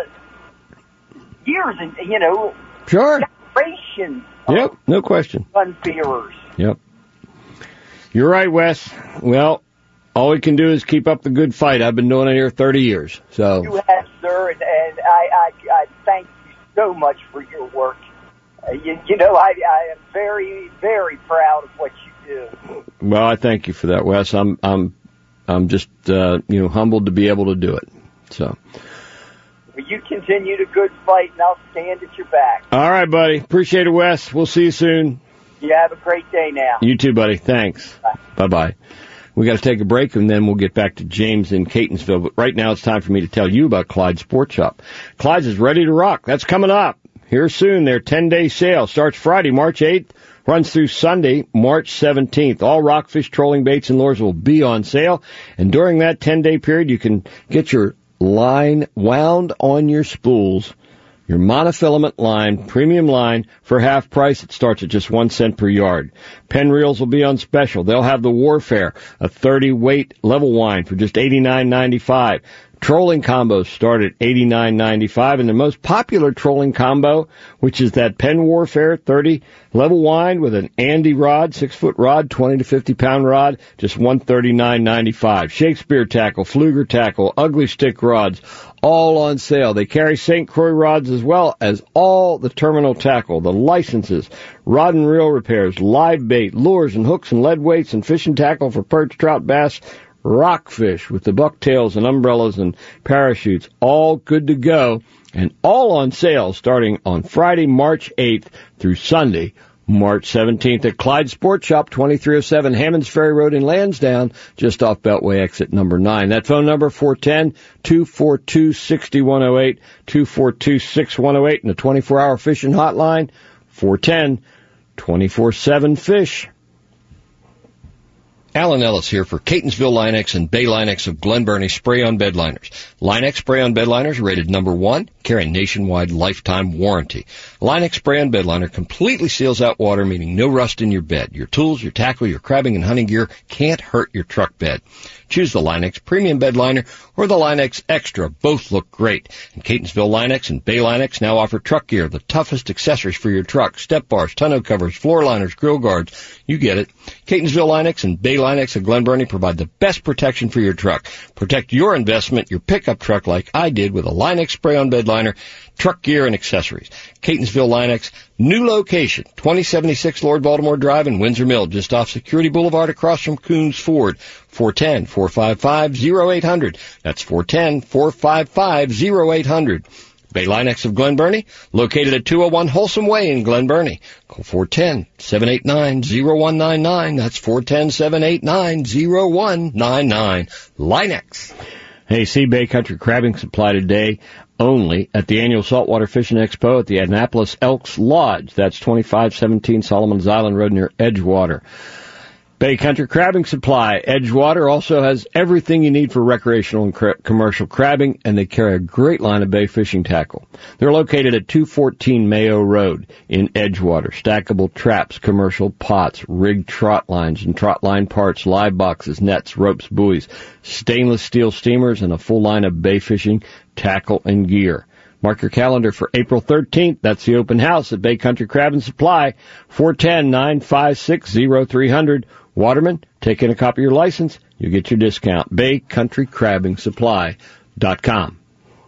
Speaker 8: years and, you know,
Speaker 1: sure.
Speaker 8: generations
Speaker 1: Yep, no question.
Speaker 8: Gun fearers.
Speaker 1: Yep. You're right, Wes. Well, all we can do is keep up the good fight. I've been doing it here thirty years. So.
Speaker 8: You have, sir, and, and I, I, I thank you so much for your work. Uh, you, you know, I, I am very, very proud of what you do.
Speaker 1: Well, I thank you for that, Wes. I'm, I'm, I'm just, uh, you know, humbled to be able to do it. So.
Speaker 8: Well, you continue the good fight, and I'll stand at your back.
Speaker 1: All right, buddy. Appreciate it, Wes. We'll see you soon.
Speaker 8: You have a great day now.
Speaker 1: You too, buddy. Thanks. Bye. Bye-bye. We got to take a break, and then we'll get back to James in Catonsville. But right now it's time for me to tell you about Clyde's Sports Shop. Clyde's is ready to rock. That's coming up here soon. Their ten-day sale starts Friday, March eighth, runs through Sunday, March seventeenth. All rockfish, trolling baits, and lures will be on sale. And during that ten-day period, you can get your line wound on your spools, your monofilament line, premium line, for half price. It starts at just one cent per yard. Pen reels will be on special. They'll have the Warfare, a thirty weight level wind for just eighty-nine ninety-five. Trolling combos start at eighty-nine ninety-five, and the most popular trolling combo, which is that Penn Warfare thirty level wind with an Andy rod, six-foot rod, twenty to fifty pound rod, just one thirty-nine ninety-five. Shakespeare tackle, Pfluger tackle, ugly stick rods, all on sale. They carry Saint Croix rods as well as all the terminal tackle, the licenses, rod and reel repairs, live bait, lures and hooks and lead weights and fishing tackle for perch, trout, bass, rockfish with the bucktails and umbrellas and parachutes, all good to go, and all on sale starting on Friday, March eighth through Sunday, March seventeenth at Clyde Sports Shop, twenty-three oh seven Hammonds Ferry Road in Lansdowne, just off Beltway exit number nine. That phone number, four one zero, two four two, six one zero eight, two four two, six one zero eight, and the twenty-four hour fishing hotline, four one zero, two four seven, fish.
Speaker 2: Alan Ellis here for Catonsville Line-X and Bay Line-X of Glen Burnie Spray-On Bed Liners. Line-X Spray-On Bed Liners rated number one, carry nationwide lifetime warranty. Line-X Spray-On Bed Liner completely seals out water, meaning no rust in your bed. Your tools, your tackle, your crabbing and hunting gear can't hurt your truck bed. Choose the Line-X Premium Bed Liner or the Line-X Extra. Both look great. And Catonsville Line-X and Bay Line-X now offer truck gear, the toughest accessories for your truck, step bars, tonneau covers, floor liners, grill guards. You get it. Catonsville Line-X and Bay Line-X of Glen Burnie provide the best protection for your truck. Protect your investment, your pickup truck, like I did with a Line-X Spray-On Bed Liner, truck gear, and accessories. Catonsville Line-X, new location, twenty seventy-six Lord Baltimore Drive in Windsor Mill, just off Security Boulevard across from Coons Ford. four one zero, four five five, zero eight zero zero. That's four one zero, four five five, zero eight zero zero. Bay Line-X of Glen Burnie, located at two oh one Wholesome Way in Glen Burnie. Call four one zero, seven eight nine, zero one nine nine. That's four one zero, seven eight nine, zero one nine nine. Line-X.
Speaker 1: Hey, see Bay Country Crabbing Supply today only at the annual Saltwater Fishing Expo at the Annapolis Elks Lodge. That's twenty-five seventeen Solomon's Island Road near Edgewater. Bay Country Crabbing Supply. Edgewater also has everything you need for recreational and cra- commercial crabbing, and they carry a great line of bay fishing tackle. They're located at two fourteen Mayo Road in Edgewater. Stackable traps, commercial pots, rigged trot lines and trot line parts, live boxes, nets, ropes, buoys, stainless steel steamers, and a full line of bay fishing tackle and gear. Mark your calendar for April thirteenth. That's the open house at Bay Country Crabbing Supply, four one zero, nine five six, zero three zero zero. Waterman, take in a copy of your license. You get your discount. Bay Country Crabbing Supply dot com.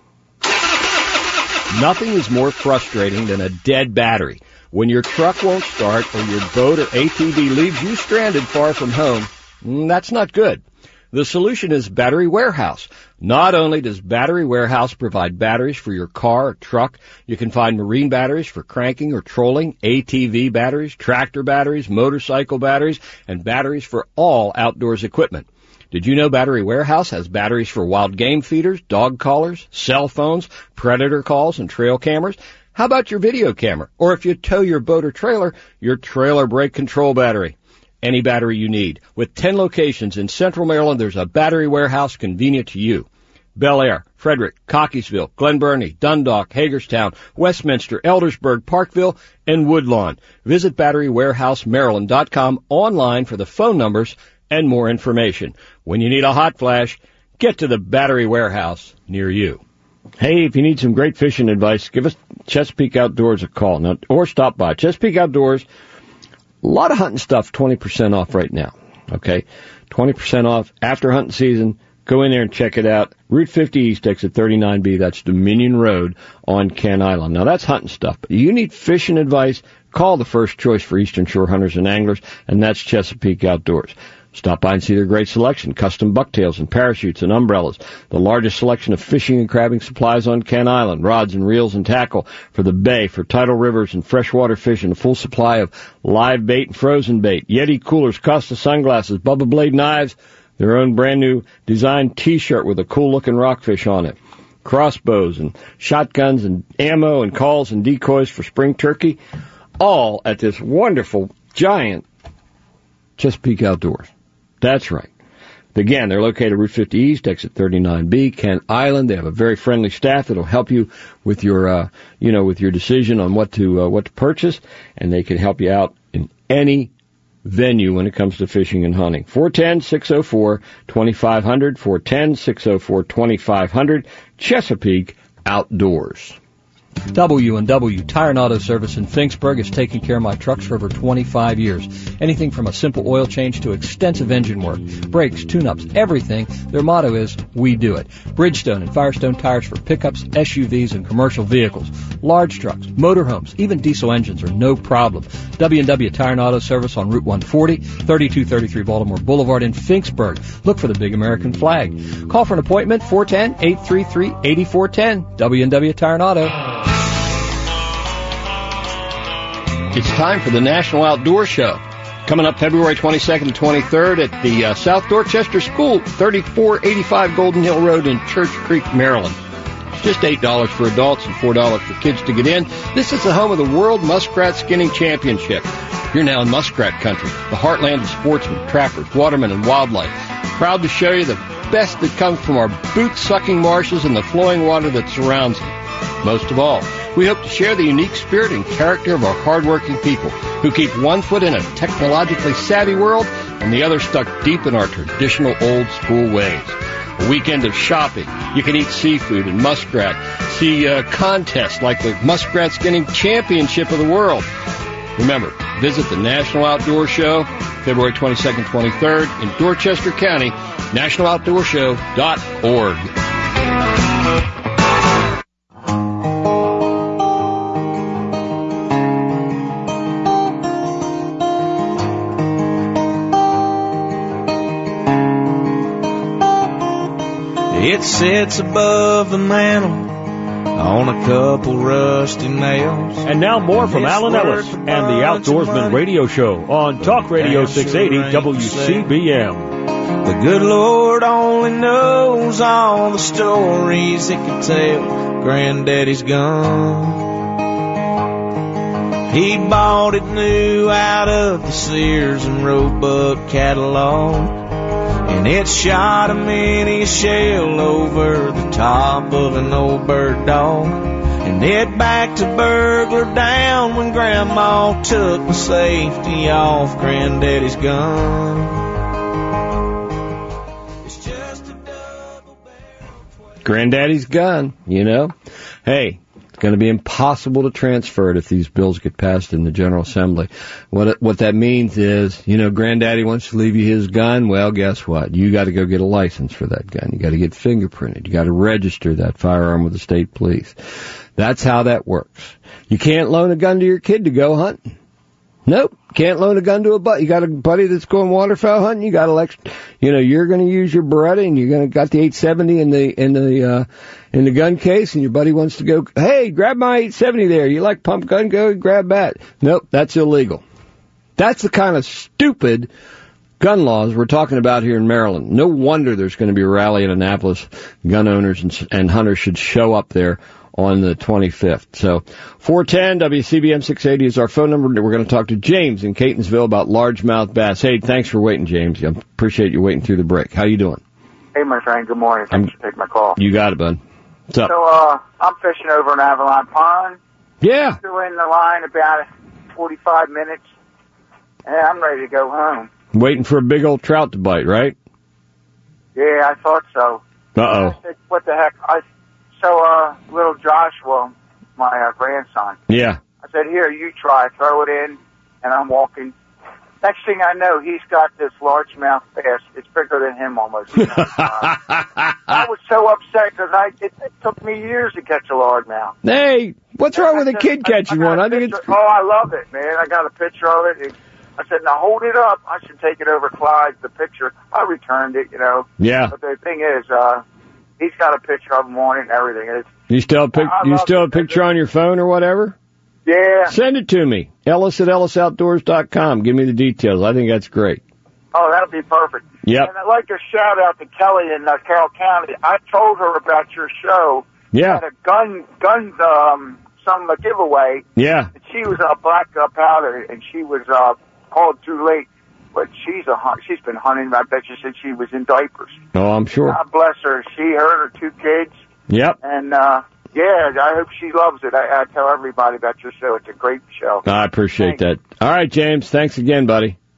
Speaker 2: Nothing is more frustrating than a dead battery. When your truck won't start or your boat or A T V leaves you stranded far from home, that's not good. The solution is Battery Warehouse. Not only does Battery Warehouse provide batteries for your car or truck, you can find marine batteries for cranking or trolling, A T V batteries, tractor batteries, motorcycle batteries, and batteries for all outdoors equipment. Did you know Battery Warehouse has batteries for wild game feeders, dog collars, cell phones, predator calls, and trail cameras? How about your video camera? Or if you tow your boat or trailer, your trailer brake control battery. Any battery you need. With ten locations in Central Maryland, there's a Battery Warehouse convenient to you. Bel Air, Frederick, Cockeysville, Glen Burnie, Dundalk, Hagerstown, Westminster, Eldersburg, Parkville, and Woodlawn. Visit battery warehouse maryland dot com online for the phone numbers and more information. When you need a hot flash, get to the Battery Warehouse near you.
Speaker 1: Hey, if you need some great fishing advice, give us Chesapeake Outdoors a call now, or stop by. Chesapeake Outdoors, a lot of hunting stuff, twenty percent off right now, okay? twenty percent off after hunting season. Go in there and check it out. Route fifty East, exit thirty-nine B, that's Dominion Road on Kent Island. Now, that's hunting stuff. But you need fishing advice, call the first choice for Eastern Shore hunters and anglers, and that's Chesapeake Outdoors. Stop by and see their great selection, custom bucktails and parachutes and umbrellas, the largest selection of fishing and crabbing supplies on Kent Island, rods and reels and tackle for the bay, for tidal rivers and freshwater fishing, a full supply of live bait and frozen bait, Yeti coolers, Costa sunglasses, Bubba Blade knives, their own brand new designed t-shirt with a cool looking rockfish on it, crossbows and shotguns and ammo and calls and decoys for spring turkey, all at this wonderful, giant Chesapeake Outdoors. That's right. Again, they're located Route fifty East, exit thirty-nine B, Kent Island. They have a very friendly staff that'll help you with your, uh, you know, with your decision on what to uh, what to purchase, and they can help you out in any venue when it comes to fishing and hunting. four one zero, six oh four, two five zero zero, four one zero, six oh four, two five zero zero, Chesapeake Outdoors.
Speaker 2: W and W Tire and Auto Service in Finksburg has taken care of my trucks for over twenty-five years. Anything from a simple oil change to extensive engine work, brakes, tune-ups, everything. Their motto is, we do it. Bridgestone and Firestone tires for pickups, S U Vs, and commercial vehicles. Large trucks, motorhomes, even diesel engines are no problem. W and W Tire and Auto Service on Route one forty, thirty-two thirty-three Baltimore Boulevard in Finksburg. Look for the big American flag. Call for an appointment, four one zero, eight three three, eight four one zero. W and W Tire and Auto.
Speaker 1: It's time for the National Outdoor Show. Coming up February twenty-second and twenty-third at the uh, South Dorchester School, thirty-four eighty-five Golden Hill Road in Church Creek, Maryland. It's just eight dollars for adults and four dollars for kids to get in. This is the home of the World Muskrat Skinning Championship. You're now in muskrat country, the heartland of sportsmen, trappers, watermen, and wildlife. Proud to show you the best that comes from our boot-sucking marshes and the flowing water that surrounds them. Most of all, we hope to share the unique spirit and character of our hardworking people who keep one foot in a technologically savvy world and the other stuck deep in our traditional old-school ways. A weekend of shopping. You can eat seafood and muskrat, see uh, contests like the Muskrat Skinning Championship of the World. Remember, visit the National Outdoor Show, February twenty-second, twenty-third in Dorchester County, national outdoor show dot org.
Speaker 9: It sits above the mantel on a couple rusty nails.
Speaker 3: And now more from Alan Ellis and the Outdoorsman Radio Show on Talk Radio six eighty W C B M.
Speaker 9: The good Lord only knows all the stories it could tell. Granddaddy's gone. He bought it new out of the Sears and Roebuck catalog. And it shot a mini shell over the top of an old bird dog. And it backed a burglar down when Grandma took the safety off Granddaddy's gun. It's just a double barrel.
Speaker 1: Granddaddy's gun, you know. Hey, it's going to be impossible to transfer it if these bills get passed in the General Assembly. What it, what that means is, you know, Granddaddy wants to leave you his gun. Well, guess what? You got to go get a license for that gun. You got to get fingerprinted. You got to register that firearm with the state police. That's how that works. You can't loan a gun to your kid to go hunting. Nope. Can't loan a gun to a buddy. You got a buddy that's going waterfowl hunting. You got a, you know, you're going to use your Beretta and you're going to got the eight seventy in the in the uh, in the gun case, and your buddy wants to go. Hey, grab my eight seventy there. You like pump gun? Go grab that. Nope, that's illegal. That's the kind of stupid gun laws we're talking about here in Maryland. No wonder there's going to be a rally in Annapolis. Gun owners and, and hunters should show up there on the twenty-fifth. So four one zero W C B M six eighty is our phone number. We're going to talk to James in Catonsville about largemouth bass. Hey, thanks for waiting, James. I appreciate you waiting through the break. How you doing?
Speaker 10: Hey, my friend. Good morning. Thanks I'm, for taking my call.
Speaker 1: You got it, bud. What's up?
Speaker 10: So, uh, I'm fishing over in Avalon Pond.
Speaker 1: Yeah.
Speaker 10: Still in the line about forty-five minutes, and I'm ready to go home.
Speaker 1: Waiting for a big old trout to bite, right?
Speaker 10: Yeah, I thought so.
Speaker 1: Uh-oh.
Speaker 10: I said, what the heck? I So, uh, little Joshua, my uh, grandson.
Speaker 1: Yeah.
Speaker 10: I said, here, you try. Throw it in, and I'm walking. Next thing I know, he's got this largemouth bass. It's bigger than him almost. You know? uh, I was so upset because I it, it took me years to catch a largemouth.
Speaker 1: Hey, what's wrong
Speaker 10: and
Speaker 1: with
Speaker 10: I
Speaker 1: a
Speaker 10: said,
Speaker 1: kid catching
Speaker 10: I, I
Speaker 1: one? I think
Speaker 10: picture,
Speaker 1: it's...
Speaker 10: Oh, I love it, man. I got a picture of it. it. I said, now hold it up. I should take it over Clyde's, the picture. I returned it, you know.
Speaker 1: Yeah.
Speaker 10: But the thing is, uh, he's got a picture of him on it and everything. It's,
Speaker 1: You still have a, pic- you still have a picture on your phone or whatever?
Speaker 10: Yeah.
Speaker 1: Send it to me. Ellis at ellis outdoors dot com. Give me the details. I think that's great.
Speaker 10: Oh, that'll be perfect.
Speaker 1: Yep.
Speaker 10: And I'd like to shout out to Kelly in uh, Carroll County. I told her about your show.
Speaker 1: Yeah.
Speaker 10: Had a gun, gun, um, some uh, giveaway.
Speaker 1: Yeah.
Speaker 10: And she was a uh, black uh, powder, and she was uh, called too late. But she's a hunt. She's been hunting. I bet you since she was in diapers.
Speaker 1: Oh, I'm sure.
Speaker 10: God bless her. She, her, her two kids.
Speaker 1: Yep.
Speaker 10: And uh, yeah, I hope she loves it. I, I tell everybody about your show. It's a great show.
Speaker 1: I appreciate
Speaker 10: Thanks.
Speaker 1: that. All right, James. Thanks again, buddy.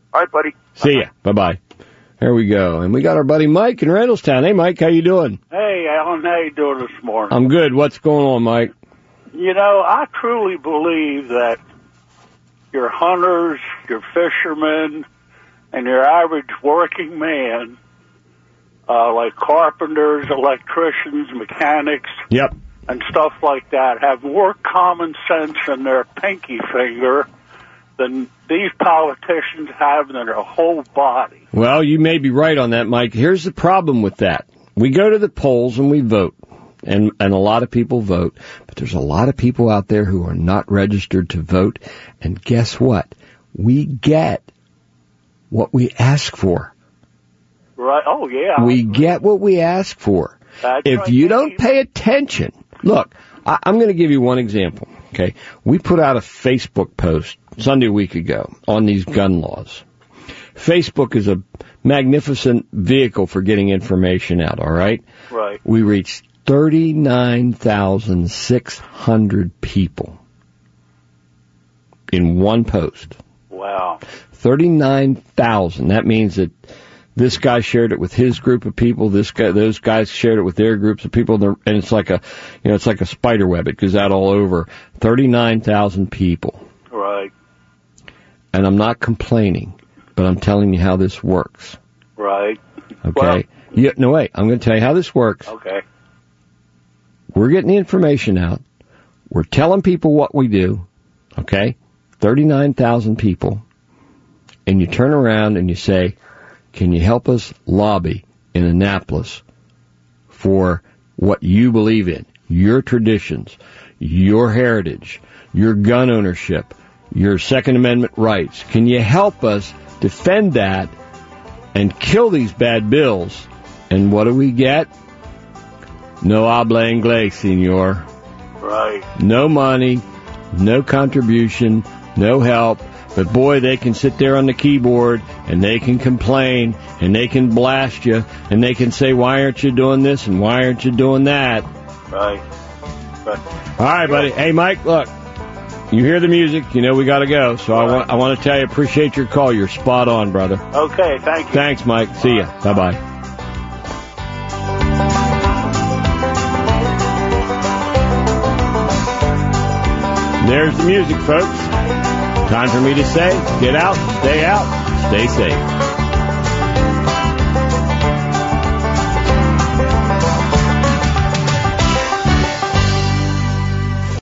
Speaker 10: All right, buddy.
Speaker 1: See ya. Bye-bye. There we go. And we got our buddy Mike in Randallstown. Hey, Mike, how you doing?
Speaker 11: Hey, Alan, how you doing this morning?
Speaker 1: I'm good. What's going on, Mike?
Speaker 11: You know, I truly believe that your hunters, your fishermen, and your average working man, uh, like carpenters, electricians, mechanics,
Speaker 1: yep,
Speaker 11: and stuff like that, have more common sense in their pinky finger than these politicians have in their whole body.
Speaker 1: Well, you may be right on that, Mike. Here's the problem with that. We go to the polls and we vote, and, and a lot of people vote, but there's a lot of people out there who are not registered to vote, and guess what? We get what we ask for.
Speaker 11: Right? Oh, yeah.
Speaker 1: We get what we ask for.
Speaker 11: That's
Speaker 1: if
Speaker 11: right.
Speaker 1: you don't pay attention, look, I, I'm going to give you one example, okay? We put out a Facebook post Sunday a week ago on these gun laws. Facebook is a magnificent vehicle for getting information out, all right?
Speaker 11: Right.
Speaker 1: We reached thirty-nine thousand six hundred people in one post.
Speaker 11: Wow.
Speaker 1: thirty-nine thousand. That means that this guy shared it with his group of people. This guy, those guys shared it with their groups of people, and it's like a, you know, it's like a spider web. It goes out all over. thirty-nine thousand people.
Speaker 11: Right.
Speaker 1: And I'm not complaining, but I'm telling you how this works.
Speaker 11: Right.
Speaker 1: Okay.
Speaker 11: Well,
Speaker 1: yeah, no, wait. I'm going to tell you how this works.
Speaker 11: Okay.
Speaker 1: We're getting the information out. We're telling people what we do. Okay. thirty-nine thousand people. And you turn around and you say, can you help us lobby in Annapolis for what you believe in, your traditions, your heritage, your gun ownership, your Second Amendment rights? Can you help us defend that and kill these bad bills? And what do we get? No habla inglés, senor.
Speaker 11: Right.
Speaker 1: No money, no contribution, no help. But boy, they can sit there on the keyboard and they can complain and they can blast you and they can say, why aren't you doing this and why aren't you doing that?
Speaker 11: Right. Right.
Speaker 1: All right, buddy. Hey, Mike, look, you hear the music. You know we got to go. So I want I want to tell you, appreciate your call. You're spot on, brother.
Speaker 11: Okay, thank you.
Speaker 1: Thanks, Mike. See ya. Bye-bye. There's the music, folks. Time for me to say, get out, stay out, stay safe.